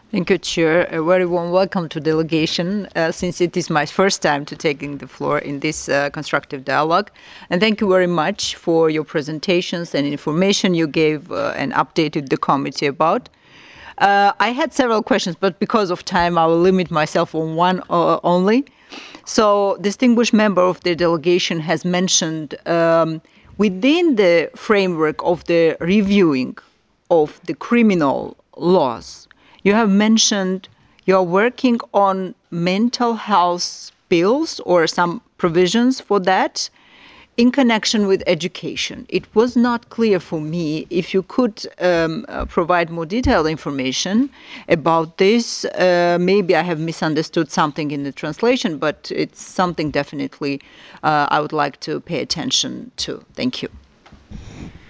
Thank you, Chair. A very warm welcome to delegation, since it is my first time to taking the floor in this constructive dialogue. And thank you very much for your presentations and information you gave and updated the committee about. I had several questions, but because of time, I will limit myself on one only. So, distinguished member of the delegation has mentioned within the framework of the reviewing of the criminal laws, you have mentioned you're working on mental health bills or some provisions for that in connection with education. It was not clear for me if you could provide more detailed information about this. Maybe I have misunderstood something in the translation, but it's something definitely I would like to pay attention to. Thank you.